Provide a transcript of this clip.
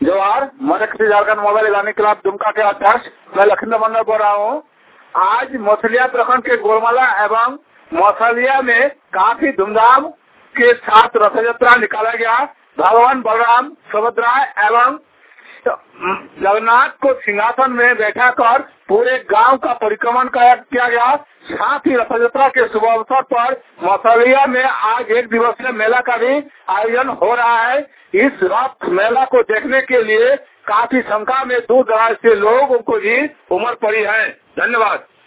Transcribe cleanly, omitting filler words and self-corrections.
जवाहर मध्य झारखंड मोबाइल इलानी क्लब दुमका के अध्यक्ष मैं लखींद्र मंडल बोल रहा हूँ। आज मौसलिया प्रखंड के गोलमाला एवं मौसलिया में काफी धूमधाम के साथ रथ यात्रा निकाला गया। भगवान बलराम, सुभद्रा एवं जगन्नाथ को सिंहासन में बैठा कर पूरे गांव का परिक्रमण किया गया। साथ ही रथ यात्रा के शुभ अवसर पर मौसलिया में आज 1 दिवसीय मेला का भी आयोजन हो रहा है। इस रथ मेला को देखने के लिए काफी संख्या में दूर दराज से लोगों को भी उमड़ पड़ी है। धन्यवाद।